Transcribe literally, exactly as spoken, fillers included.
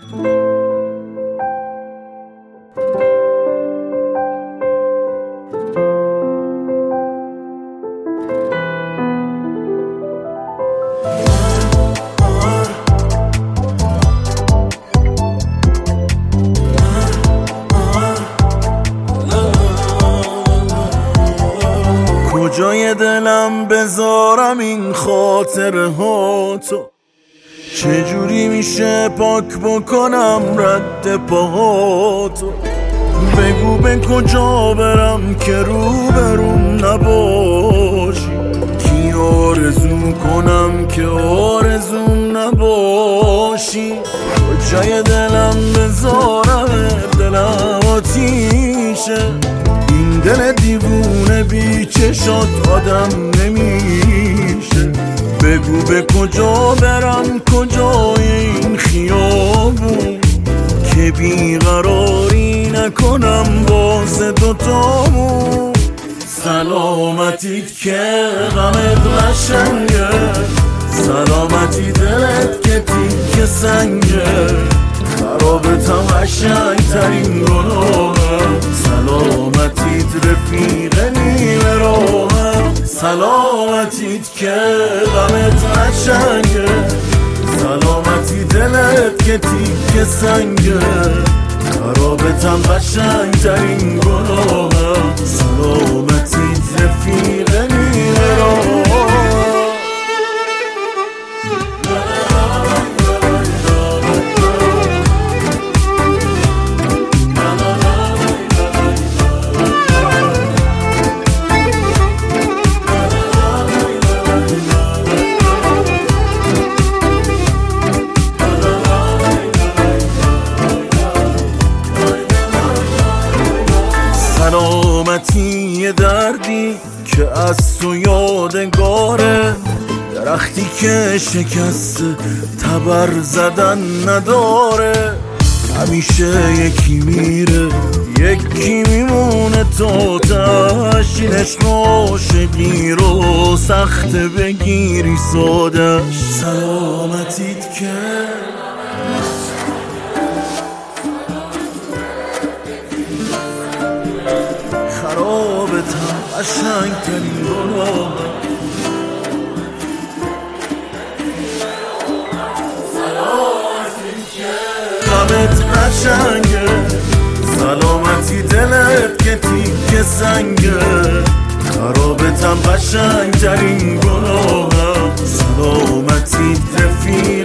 کجای دلم بذارم این خاطره ها تو؟ چجوری میشه پاک بکنم رد پاهاتو؟ بگو به کجا برم که رو بروم نباشی؟ کی آرزو کنم که آرزوم نباشی؟ کجای دلم بذارم دلم آتیشه، این دل دیوونه بی چشات آدم نمیشه. بگو به کجا برم کجای این خیابون که بیقراری نکنم واسه دوتامون. سلامتیت که غمت قشنگه، سلامتی دلت که تیک سنگه، خرابتم قشنگ ترین گناهم. سلامتیت رفیق نیمه راهم، سلامتیت که غمت قشنگه، سلامتی دلت که تیک سنگه، خرابتم قشنگ ترین گناهم. سلامتیت رفیق نیمه راهم. سلامتی یه دردی که از تو یادگاره، درختی که شکست تبر زدن نداره. همیشه یکی میره یکی میمونه تا تشینش، عاشقی رو سخت بگیری سادش. سلامتیت که خرابتم قشنگ ترین گناهم. سلامتیت که غمت قشنگه، سلامتی دلت که تیک سنگه، خرابتم قشنگ ترین گناهم. سلامتیت رفیق